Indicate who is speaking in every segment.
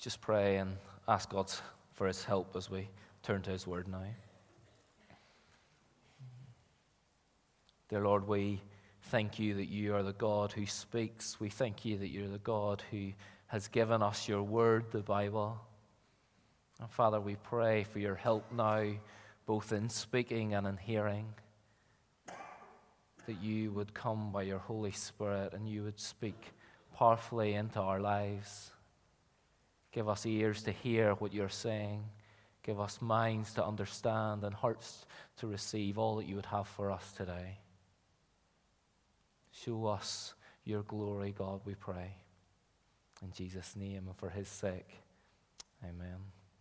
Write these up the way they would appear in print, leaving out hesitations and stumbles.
Speaker 1: just pray and ask God for his help as we turn to his word now. Dear Lord, we thank you that you are the God who speaks. We thank you that you're the God who has given us your word, the Bible. And Father, we pray for your help now, both in speaking and in hearing, that you would come by your Holy Spirit and you would speak powerfully into our lives. Give us ears to hear what you're saying. Give us minds to understand and hearts to receive all that you would have for us today. Show us your glory, God, we pray. In Jesus' name and for his sake. Amen.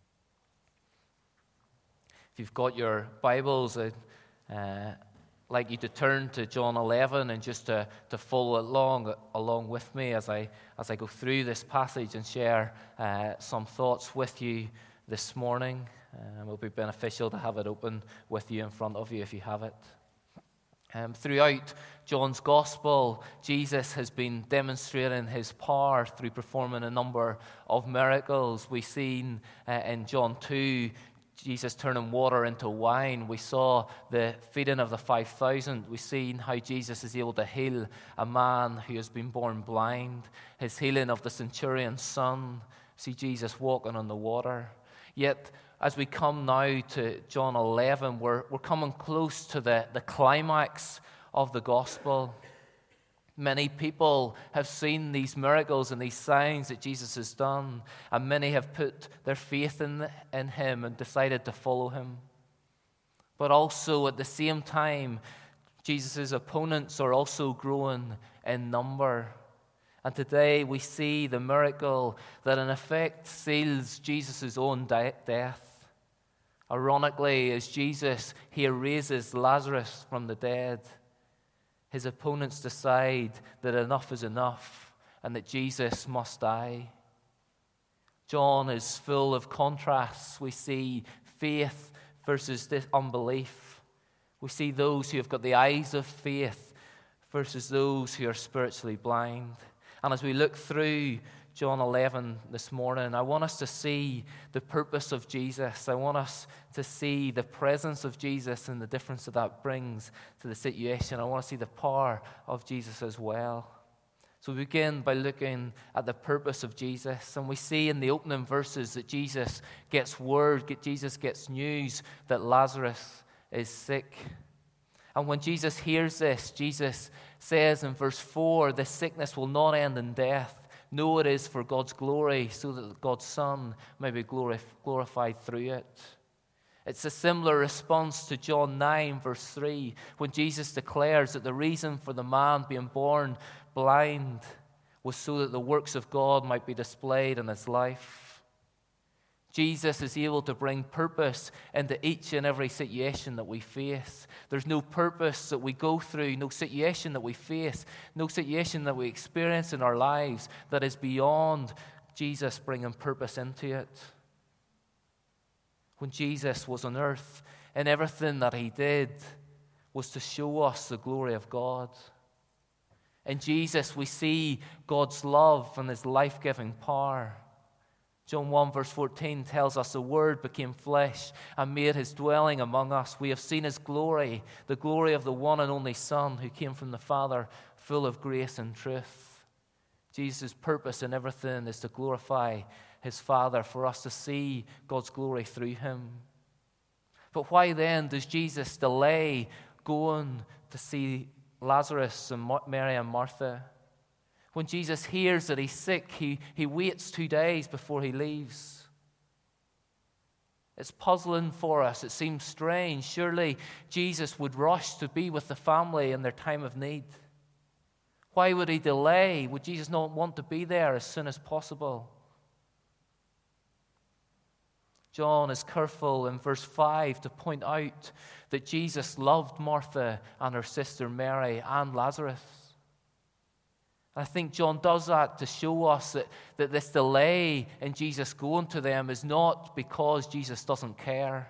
Speaker 1: If you've got your Bibles, I'd like you to turn to John 11 and just to follow along with me as I go through this passage and share some thoughts with you this morning. It will be beneficial to have it open with you in front of you if you have it. Throughout John's Gospel, Jesus has been demonstrating his power through performing a number of miracles. We've seen in John 2, Jesus turning water into wine. We saw the feeding of the 5,000. We've seen how Jesus is able to heal a man who has been born blind. His healing of the centurion's son. See Jesus walking on the water. Yet, as we come now to John 11, we're coming close to the climax of the gospel. Many people have seen these miracles and these signs that Jesus has done, and many have put their faith in him and decided to follow him. But also at the same time, Jesus' opponents are also growing in number. And today we see the miracle that in effect seals Jesus' own death. Ironically, as Jesus here raises Lazarus from the dead, his opponents decide that enough is enough and that Jesus must die. John is full of contrasts. We see faith versus unbelief. We see those who have got the eyes of faith versus those who are spiritually blind. And as we look through John 11 this morning, I want us to see the purpose of Jesus. I want us to see the presence of Jesus and the difference that brings to the situation. I want to see the power of Jesus as well. So we begin by looking at the purpose of Jesus. And we see in the opening verses that Jesus gets Jesus gets news that Lazarus is sick. And when Jesus hears this, Jesus says in verse 4, "This sickness will not end in death. No, it is for God's glory, so that God's Son may be glorified through it." It's a similar response to John 9, verse 3, when Jesus declares that the reason for the man being born blind was so that the works of God might be displayed in his life. Jesus is able to bring purpose into each and every situation that we face. There's no purpose that we go through, no situation that we face, no situation that we experience in our lives that is beyond Jesus bringing purpose into it. When Jesus was on earth, and everything that he did was to show us the glory of God. In Jesus, we see God's love and his life-giving power. John 1 verse 14 tells us the Word became flesh and made his dwelling among us. We have seen his glory, the glory of the one and only Son who came from the Father, full of grace and truth. Jesus' purpose in everything is to glorify his Father, for us to see God's glory through him. But why then does Jesus delay going to see Lazarus and Mary and Martha? When Jesus hears that he's sick, he waits 2 days before he leaves. It's puzzling for us. It seems strange. Surely Jesus would rush to be with the family in their time of need. Why would he delay? Would Jesus not want to be there as soon as possible? John is careful in verse 5 to point out that Jesus loved Martha and her sister Mary and Lazarus. I think John does that to show us that this delay in Jesus going to them is not because Jesus doesn't care.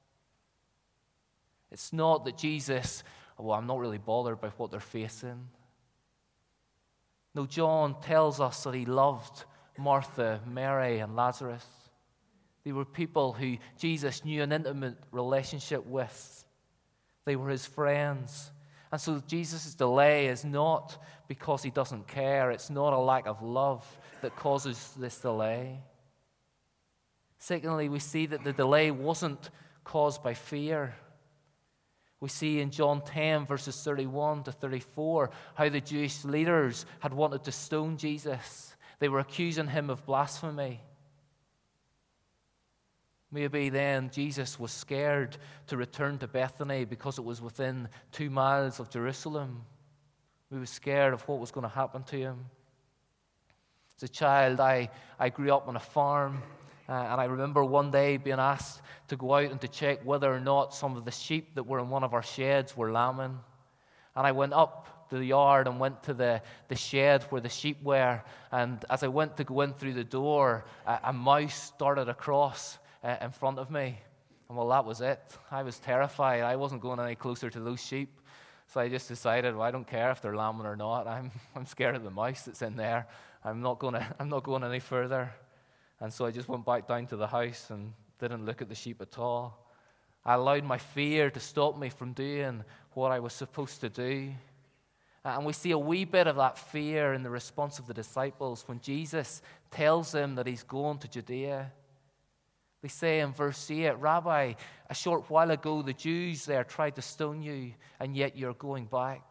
Speaker 1: It's not that Jesus, I'm not really bothered by what they're facing. No, John tells us that he loved Martha, Mary, and Lazarus. They were people who Jesus knew an intimate relationship with. They were his friends. And so Jesus' delay is not because he doesn't care. It's not a lack of love that causes this delay. Secondly, we see that the delay wasn't caused by fear. We see in John 10, verses 31 to 34, how the Jewish leaders had wanted to stone Jesus. They were accusing him of blasphemy. Maybe then Jesus was scared to return to Bethany because it was within 2 miles of Jerusalem. He was scared of what was going to happen to him. As a child, I grew up on a farm, and I remember one day being asked to go out and to check whether or not some of the sheep that were in one of our sheds were lambing. And I went up to the yard and went to the shed where the sheep were, and as I went to go in through the door, a mouse darted across in front of me. And well, that was it. I was terrified. I wasn't going any closer to those sheep. So I just decided, well, I don't care if they're lambing or not. I'm scared of the mouse that's in there. I'm not going any further. And so I just went back down to the house and didn't look at the sheep at all. I allowed my fear to stop me from doing what I was supposed to do. And we see a wee bit of that fear in the response of the disciples when Jesus tells them that he's going to Judea. They say in verse 8, Rabbi, a short while ago the Jews there tried to stone you, and yet you're going back.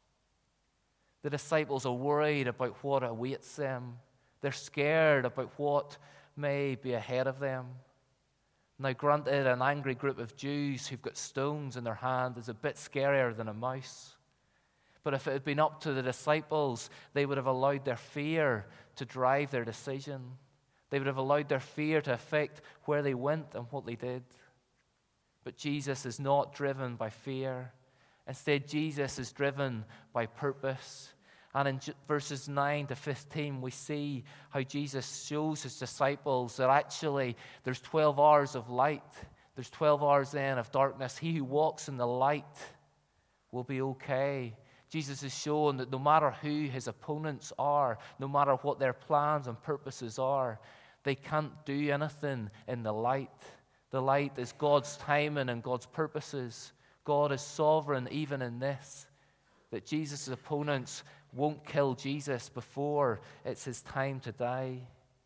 Speaker 1: The disciples are worried about what awaits them. They're scared about what may be ahead of them. Now, granted, an angry group of Jews who've got stones in their hand is a bit scarier than a mouse. But if it had been up to the disciples, they would have allowed their fear to drive their decision. They would have allowed their fear to affect where they went and what they did. But Jesus is not driven by fear. Instead, Jesus is driven by purpose. And in verses 9 to 15, we see how Jesus shows his disciples that actually there's 12 hours of light. There's 12 hours then of darkness. He who walks in the light will be okay. Jesus is showing that no matter who his opponents are, no matter what their plans and purposes are, they can't do anything in the light. The light is God's timing and God's purposes. God is sovereign even in this, that Jesus' opponents won't kill Jesus before it's his time to die.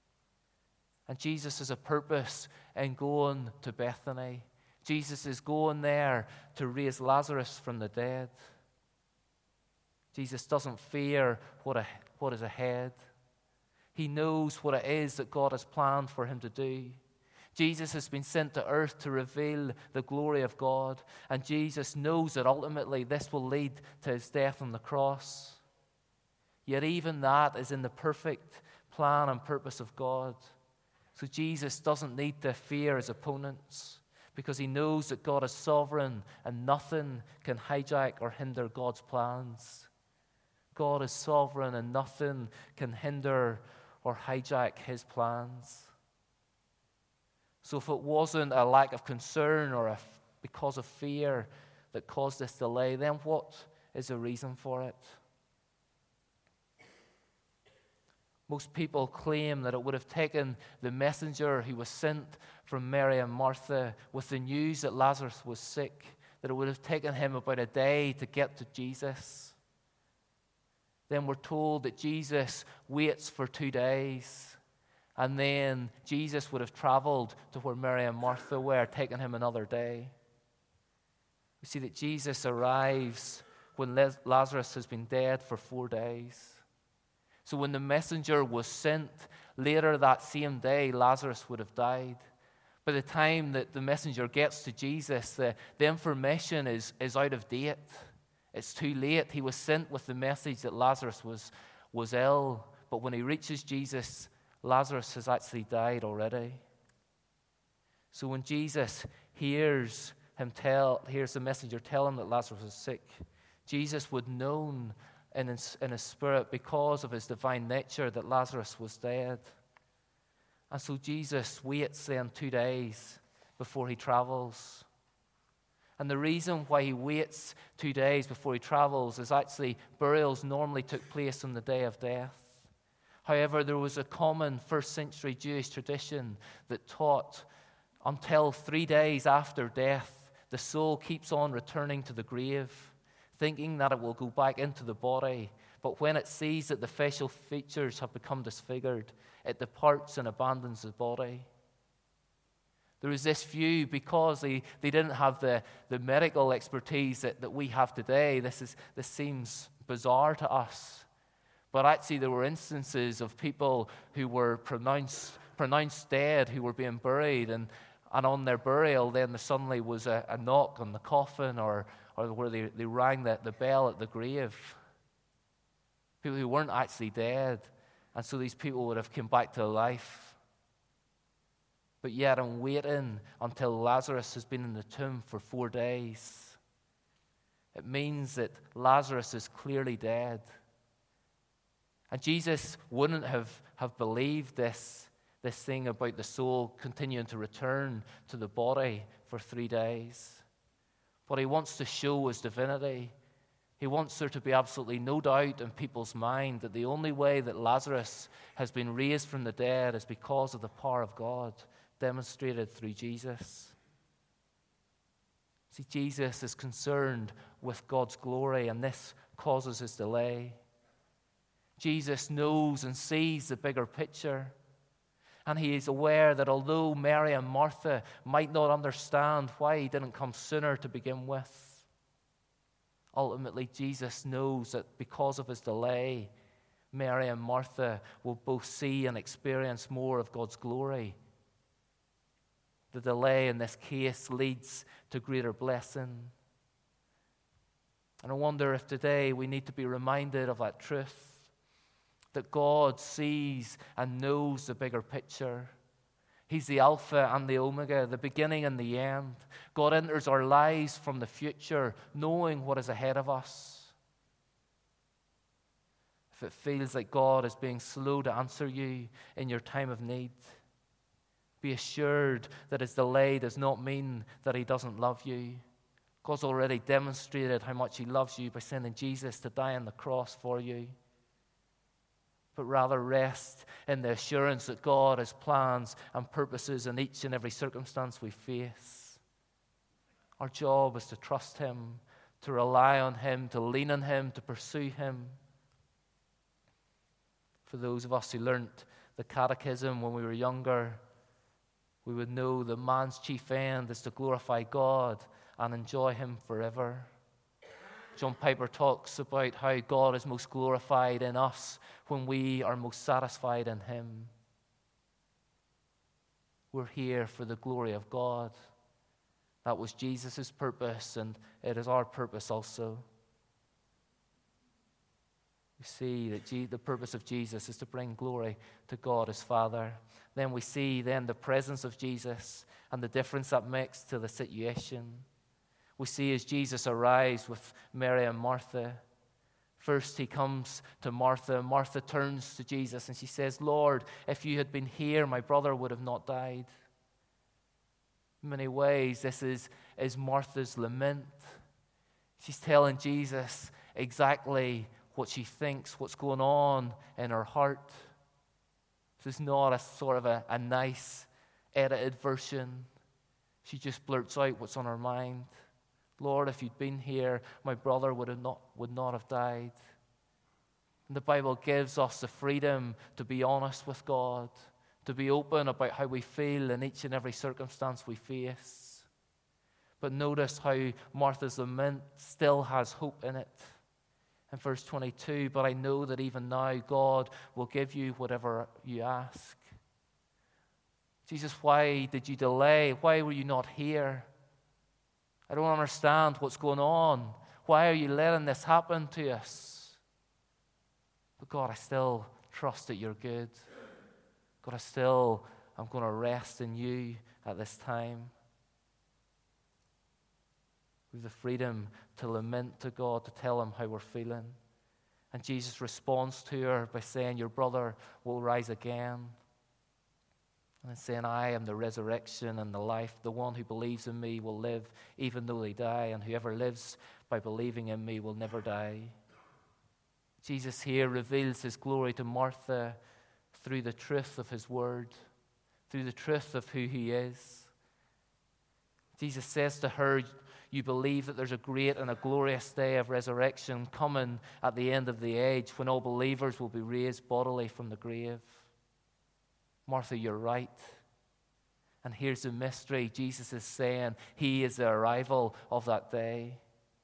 Speaker 1: And Jesus has a purpose in going to Bethany. Jesus is going there to raise Lazarus from the dead. Jesus doesn't fear what is ahead. He knows what it is that God has planned for him to do. Jesus has been sent to earth to reveal the glory of God, and Jesus knows that ultimately this will lead to his death on the cross. Yet even that is in the perfect plan and purpose of God. So Jesus doesn't need to fear his opponents because he knows that God is sovereign and nothing can hijack or hinder God's plans. God is sovereign and nothing can hinder or hijack his plans. So if it wasn't a lack of concern or because of fear that caused this delay, then what is the reason for it? Most people claim that it would have taken the messenger who was sent from Mary and Martha with the news that Lazarus was sick, that it would have taken him about a day to get to Jesus. Then we're told that Jesus waits for 2 days, and then Jesus would have traveled to where Mary and Martha were, taking him another day. We see that Jesus arrives when Lazarus has been dead for 4 days. So when the messenger was sent later that same day, Lazarus would have died. By the time that the messenger gets to Jesus, the information is out of date. It's too late. He was sent with the message that Lazarus was ill, but when he reaches Jesus, Lazarus has actually died already. So when Jesus hears the messenger tell him that Lazarus is sick, Jesus would know in his spirit, because of his divine nature, that Lazarus was dead. And so Jesus waits then 2 days before he travels. And the reason why he waits 2 days before he travels is actually burials normally took place on the day of death. However, there was a common first-century Jewish tradition that taught until 3 days after death, the soul keeps on returning to the grave, thinking that it will go back into the body. But when it sees that the facial features have become disfigured, it departs and abandons the body. There was this view, because they didn't have the medical expertise that we have today. This seems bizarre to us. But actually there were instances of people who were pronounced dead, who were being buried, and on their burial then there suddenly was a knock on the coffin or where they rang the bell at the grave. People who weren't actually dead. And so these people would have come back to life. But yet I'm waiting until Lazarus has been in the tomb for 4 days. It means that Lazarus is clearly dead. And Jesus wouldn't have believed this thing about the soul continuing to return to the body for 3 days. But he wants to show his divinity. He wants there to be absolutely no doubt in people's mind that the only way that Lazarus has been raised from the dead is because of the power of God demonstrated through Jesus. See, Jesus is concerned with God's glory, and this causes his delay. Jesus knows and sees the bigger picture. And he is aware that although Mary and Martha might not understand why he didn't come sooner to begin with, ultimately Jesus knows that because of his delay, Mary and Martha will both see and experience more of God's glory. The delay in this case leads to greater blessing. And I wonder if today we need to be reminded of that truth, that God sees and knows the bigger picture. He's the Alpha and the Omega, the beginning and the end. God enters our lives from the future, knowing what is ahead of us. If it feels like God is being slow to answer you in your time of need, be assured that his delay does not mean that he doesn't love you. God's already demonstrated how much he loves you by sending Jesus to die on the cross for you. But rather rest in the assurance that God has plans and purposes in each and every circumstance we face. Our job is to trust him, to rely on him, to lean on him, to pursue him. For those of us who learnt the catechism when we were younger, we would know that man's chief end is to glorify God and enjoy him forever. John Piper talks about how God is most glorified in us when we are most satisfied in him. We're here for the glory of God. That was Jesus' purpose, and it is our purpose also. We see that the purpose of Jesus is to bring glory to God as Father. Then we see the presence of Jesus and the difference that makes to the situation. We see as Jesus arrives with Mary and Martha. First he comes to Martha. Martha turns to Jesus and she says, "Lord, if you had been here, my brother would have not died." In many ways, this is Martha's lament. She's telling Jesus exactly what she thinks, what's going on in her heart. This is not a sort of a nice, edited version. She just blurts out what's on her mind. "Lord, if you'd been here, my brother would not have died." And the Bible gives us the freedom to be honest with God, to be open about how we feel in each and every circumstance we face. But notice how Martha's lament still has hope in it. In verse 22, "But I know that even now God will give you whatever you ask." Jesus, why did you delay? Why were you not here? I don't understand what's going on. Why are you letting this happen to us? But God, I still trust that you're good. God, I'm going to rest in you at this time. We have the freedom to lament to God, to tell him how we're feeling. And Jesus responds to her by saying, "Your brother will rise again." And saying, "I am the resurrection and the life. The one who believes in me will live even though they die, and whoever lives by believing in me will never die." Jesus here reveals his glory to Martha through the truth of his word, through the truth of who he is. Jesus says to her, you believe that there's a great and a glorious day of resurrection coming at the end of the age when all believers will be raised bodily from the grave. Martha, you're right. And here's the mystery. Jesus is saying he is the arrival of that day.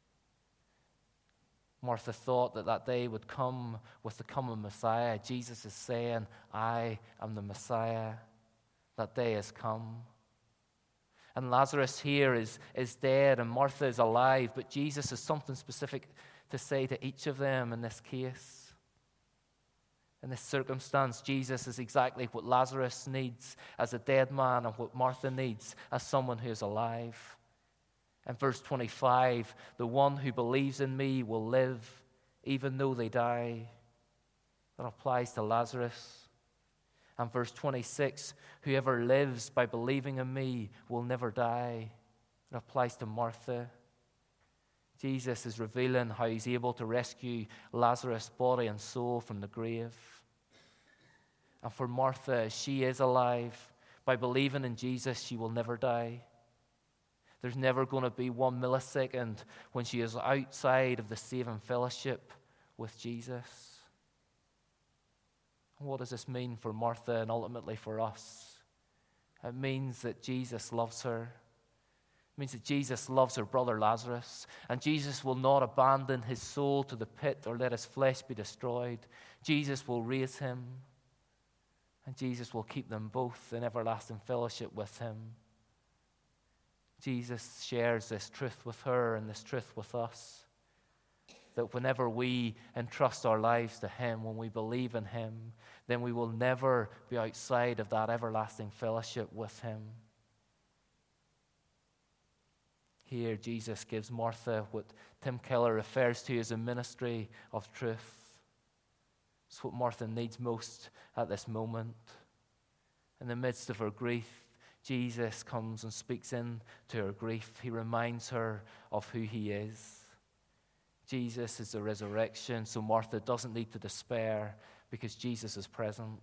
Speaker 1: Martha thought that that day would come with the coming Messiah. Jesus is saying, I am the Messiah. That day has come. And Lazarus here is dead and Martha is alive, but Jesus has something specific to say to each of them in this case. In this circumstance, Jesus is exactly what Lazarus needs as a dead man and what Martha needs as someone who is alive. In verse 25, the one who believes in me will live even though they die. That applies to Lazarus. And verse 26, whoever lives by believing in me will never die. It applies to Martha. Jesus is revealing how he's able to rescue Lazarus' body and soul from the grave. And for Martha, she is alive. By believing in Jesus, she will never die. There's never going to be 1 millisecond when she is outside of the saving fellowship with Jesus. What does this mean for Martha and ultimately for us? It means that Jesus loves her. It means that Jesus loves her brother Lazarus. And Jesus will not abandon his soul to the pit or let his flesh be destroyed. Jesus will raise him. And Jesus will keep them both in everlasting fellowship with him. Jesus shares this truth with her and this truth with us. That whenever we entrust our lives to him, when we believe in him, then we will never be outside of that everlasting fellowship with him. Here, Jesus gives Martha what Tim Keller refers to as a ministry of truth. It's what Martha needs most at this moment. In the midst of her grief, Jesus comes and speaks into her grief. He reminds her of who he is. Jesus is the resurrection, so Martha doesn't need to despair because Jesus is present.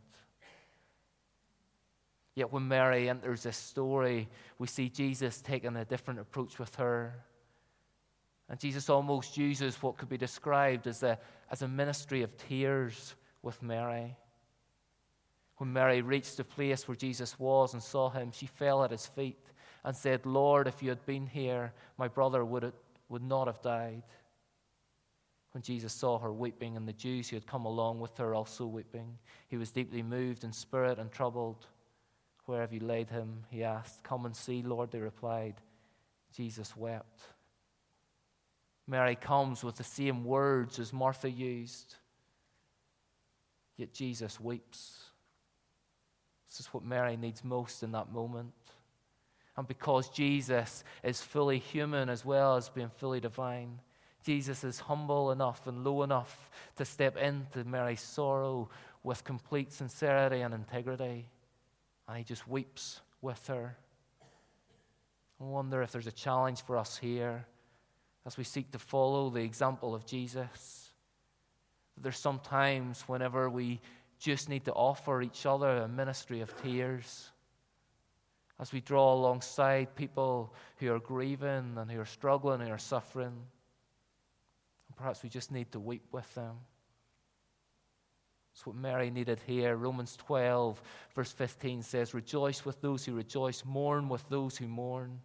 Speaker 1: Yet when Mary enters this story, we see Jesus taking a different approach with her. And Jesus almost uses what could be described as a ministry of tears with Mary. When Mary reached the place where Jesus was and saw him, she fell at his feet and said, Lord, if you had been here, my brother would not have died. When Jesus saw her weeping and the Jews who had come along with her also weeping, he was deeply moved in spirit and troubled. Where have you laid him? He asked. Come and see, Lord, they replied. Jesus wept. Mary comes with the same words as Martha used. Yet Jesus weeps. This is what Mary needs most in that moment. And because Jesus is fully human as well as being fully divine, Jesus is humble enough and low enough to step into Mary's sorrow with complete sincerity and integrity. And he just weeps with her. I wonder if there's a challenge for us here as we seek to follow the example of Jesus. There's some times whenever we just need to offer each other a ministry of tears as we draw alongside people who are grieving and who are struggling and who are suffering. And perhaps we just need to weep with them. That's what Mary needed here. Romans 12, verse 15 says, rejoice with those who rejoice, mourn with those who mourn.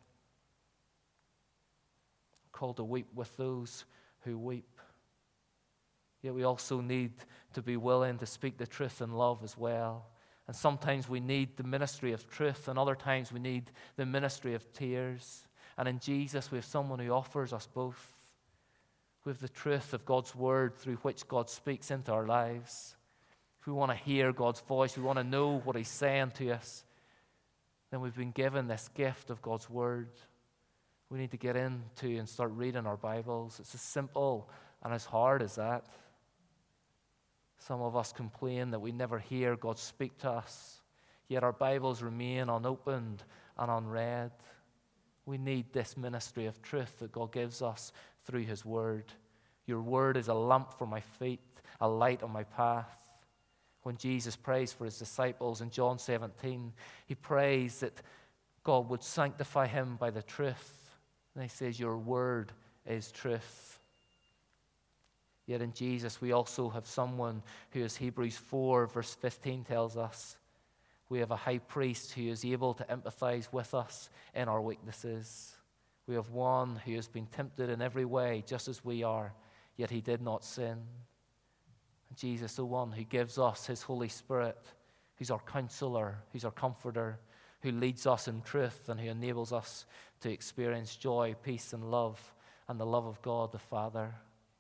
Speaker 1: Called to weep with those who weep. Yet we also need to be willing to speak the truth in love as well. And sometimes we need the ministry of truth, and other times we need the ministry of tears. And in Jesus, we have someone who offers us both. We have the truth of God's word through which God speaks into our lives. If we want to hear God's voice, we want to know what he's saying to us, then we've been given this gift of God's word. We need to get into and start reading our Bibles. It's as simple and as hard as that. Some of us complain that we never hear God speak to us, yet our Bibles remain unopened and unread. We need this ministry of truth that God gives us through his word. Your word is a lamp for my feet, a light on my path. When Jesus prays for his disciples in John 17, he prays that God would sanctify him by the truth. And he says, your word is truth. Yet in Jesus, we also have someone who, as Hebrews 4, verse 15 tells us, we have a high priest who is able to empathize with us in our weaknesses. We have one who has been tempted in every way, just as we are, yet he did not sin. And Jesus, the one who gives us his Holy Spirit, who's our counselor, who's our comforter, who leads us in truth and who enables us to experience joy, peace, and love, and the love of God the Father.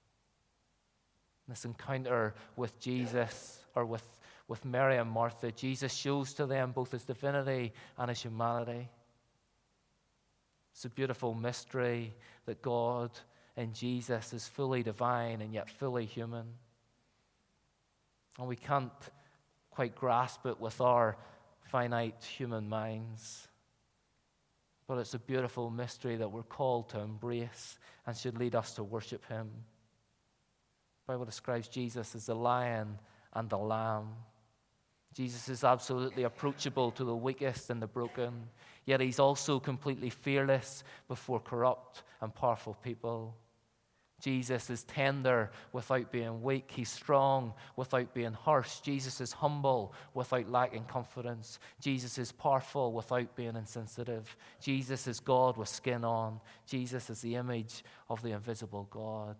Speaker 1: This encounter with Jesus, or with Mary and Martha, Jesus shows to them both his divinity and his humanity. It's a beautiful mystery that God in Jesus is fully divine and yet fully human. And we can't quite grasp it with our finite human minds. But it's a beautiful mystery that we're called to embrace and should lead us to worship him. The Bible describes Jesus as the lion and the lamb. Jesus is absolutely approachable to the weakest and the broken, yet he's also completely fearless before corrupt and powerful people. Jesus is tender without being weak. He's strong without being harsh. Jesus is humble without lacking confidence. Jesus is powerful without being insensitive. Jesus is God with skin on. Jesus is the image of the invisible God.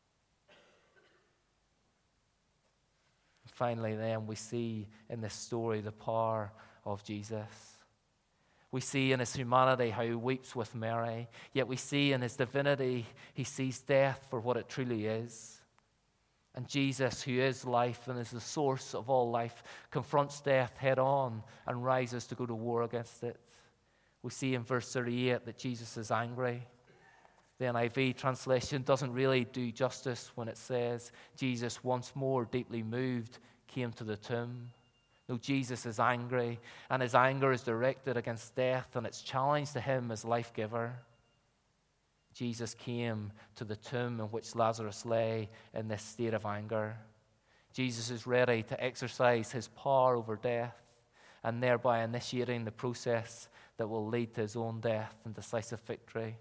Speaker 1: Finally, then, we see in this story the power of Jesus. We see in his humanity how he weeps with Mary, yet we see in his divinity he sees death for what it truly is. And Jesus, who is life and is the source of all life, confronts death head on and rises to go to war against it. We see in verse 38 that Jesus is angry. The NIV translation doesn't really do justice when it says Jesus, once more deeply moved, came to the tomb. No, Jesus is angry, and his anger is directed against death, and it's challenged to him as life giver. Jesus came to the tomb in which Lazarus lay in this state of anger. Jesus is ready to exercise his power over death, and thereby initiating the process that will lead to his own death and decisive victory.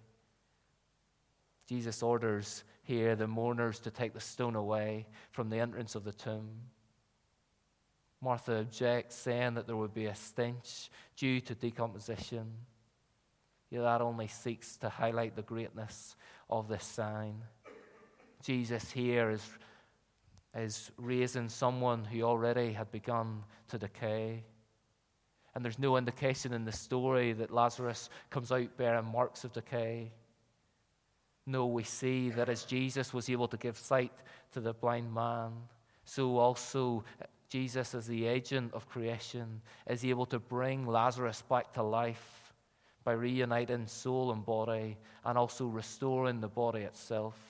Speaker 1: Jesus orders here the mourners to take the stone away from the entrance of the tomb. Martha objects, saying that there would be a stench due to decomposition. Yet that only seeks to highlight the greatness of this sign. Jesus here is raising someone who already had begun to decay. And there's no indication in the story that Lazarus comes out bearing marks of decay. No, we see that as Jesus was able to give sight to the blind man, so also Jesus, as the agent of creation, is able to bring Lazarus back to life by reuniting soul and body and also restoring the body itself.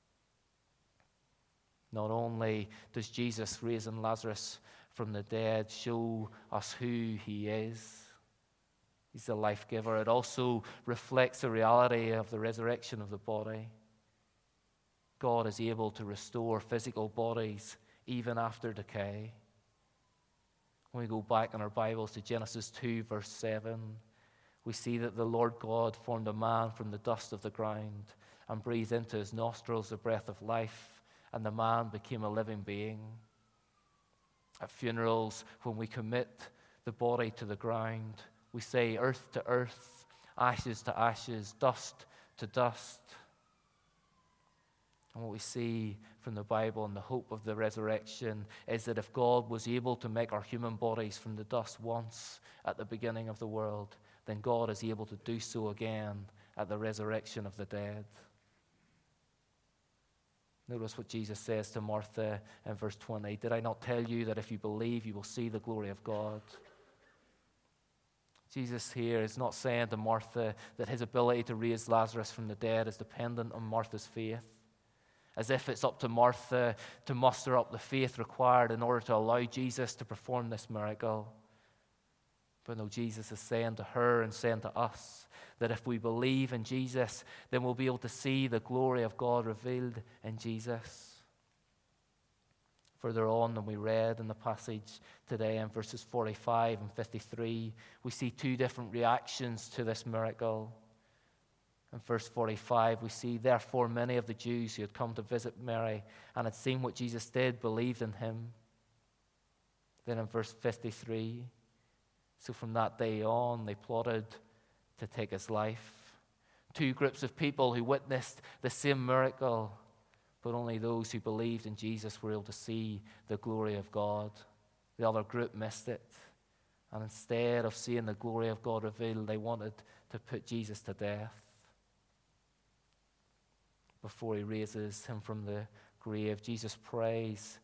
Speaker 1: Not only does Jesus raising Lazarus from the dead show us who he is, he's the life giver, it also reflects the reality of the resurrection of the body. God is able to restore physical bodies even after decay. When we go back in our Bibles to Genesis 2, verse 7, we see that the Lord God formed a man from the dust of the ground and breathed into his nostrils the breath of life, and the man became a living being. At funerals, when we commit the body to the ground, we say earth to earth, ashes to ashes, dust to dust. And what we see from the Bible and the hope of the resurrection is that if God was able to make our human bodies from the dust once at the beginning of the world, then God is able to do so again at the resurrection of the dead. Notice what Jesus says to Martha in verse 20. Did I not tell you that if you believe, you will see the glory of God? Jesus here is not saying to Martha that his ability to raise Lazarus from the dead is dependent on Martha's faith, as if it's up to Martha to muster up the faith required in order to allow Jesus to perform this miracle. But no, Jesus is saying to her and saying to us that if we believe in Jesus, then we'll be able to see the glory of God revealed in Jesus. Further on than we read in the passage today in verses 45 and 53, we see two different reactions to this miracle. In verse 45, we see, therefore many of the Jews who had come to visit Mary and had seen what Jesus did believed in him. Then in verse 53, so from that day on, they plotted to take his life. Two groups of people who witnessed the same miracle, but only those who believed in Jesus were able to see the glory of God. The other group missed it. And instead of seeing the glory of God revealed, they wanted to put Jesus to death before he raises him from the grave. Jesus prays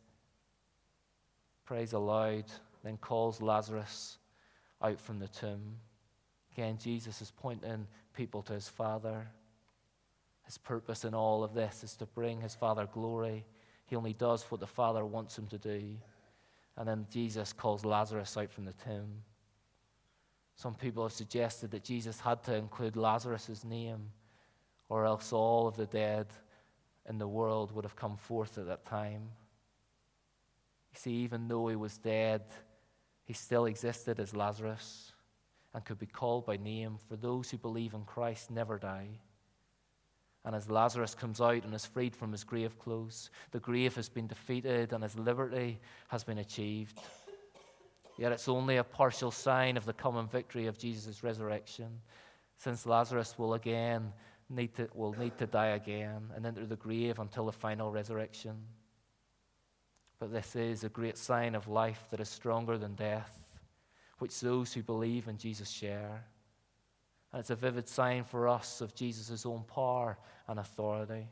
Speaker 1: aloud, then calls Lazarus out from the tomb. Again, Jesus is pointing people to his Father. His purpose in all of this is to bring his Father glory. He only does what the Father wants him to do. And then Jesus calls Lazarus out from the tomb. Some people have suggested that Jesus had to include Lazarus' name, or else all of the dead in the world would have come forth at that time. You see, even though he was dead, he still existed as Lazarus and could be called by name, for those who believe in Christ never die. And as Lazarus comes out and is freed from his grave clothes, the grave has been defeated and his liberty has been achieved. Yet it's only a partial sign of the common victory of Jesus' resurrection, since Lazarus will need to die again and enter the grave until the final resurrection. But this is a great sign of life that is stronger than death, which those who believe in Jesus share. And it's a vivid sign for us of Jesus' own power and authority.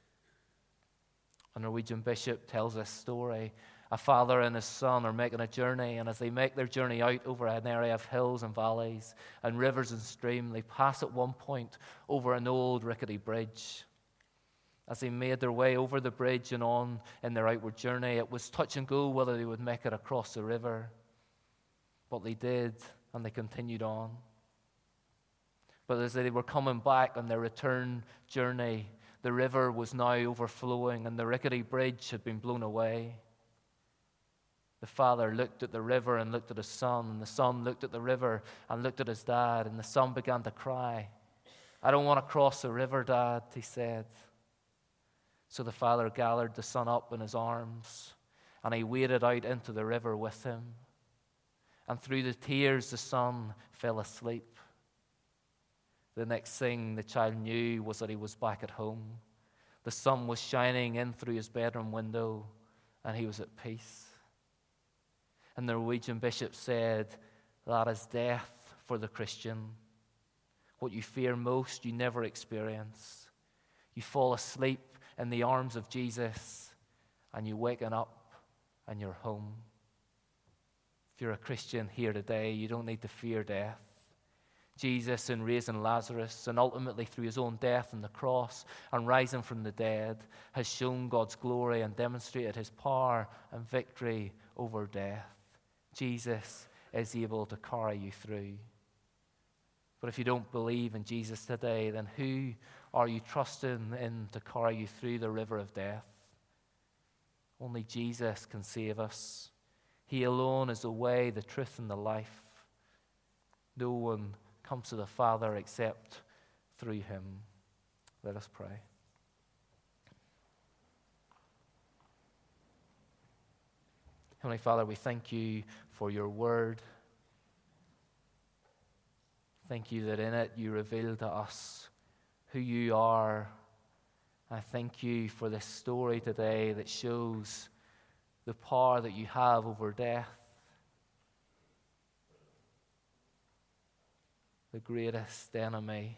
Speaker 1: A Norwegian bishop tells this story. A father and his son are making a journey, and as they make their journey out over an area of hills and valleys and rivers and streams, they pass at one point over an old rickety bridge. As they made their way over the bridge and on in their outward journey, it was touch and go whether they would make it across the river. But they did, and they continued on. But as they were coming back on their return journey, the river was now overflowing, and the rickety bridge had been blown away. The father looked at the river and looked at his son, and the son looked at the river and looked at his dad, and the son began to cry. "I don't want to cross the river, Dad," he said. So the father gathered the son up in his arms, and he waded out into the river with him. And through the tears, the son fell asleep. The next thing the child knew was that he was back at home. The sun was shining in through his bedroom window, and he was at peace. And the Norwegian bishop said, that is death for the Christian. What you fear most, you never experience. You fall asleep in the arms of Jesus, and you waken up, and you're home. If you're a Christian here today, you don't need to fear death. Jesus, in raising Lazarus, and ultimately through his own death on the cross and rising from the dead, has shown God's glory and demonstrated his power and victory over death. Jesus is able to carry you through. But if you don't believe in Jesus today, then who are you trusting in to carry you through the river of death? Only Jesus can save us. He alone is the way, the truth, and the life. No one comes to the Father except through him. Let us pray. Heavenly Father, we thank you for your word. Thank you that in it you reveal to us who you are. I thank you for this story today that shows the power that you have over death, the greatest enemy.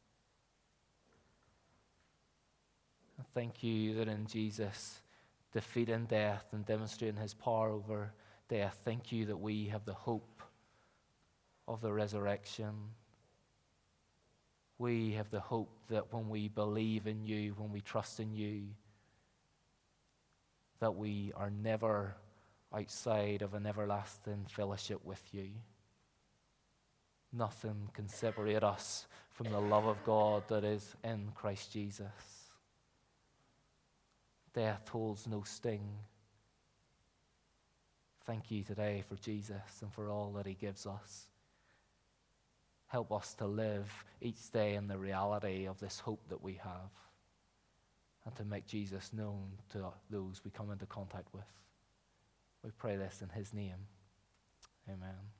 Speaker 1: I thank you that in Jesus, defeating death and demonstrating his power over death, thank you that we have the hope of the resurrection. We have the hope that when we believe in you, when we trust in you, that we are never outside of an everlasting fellowship with you. Nothing can separate us from the love of God that is in Christ Jesus. Death holds no sting. Thank you today for Jesus and for all that he gives us. Help us to live each day in the reality of this hope that we have, and to make Jesus known to those we come into contact with. We pray this in his name. Amen.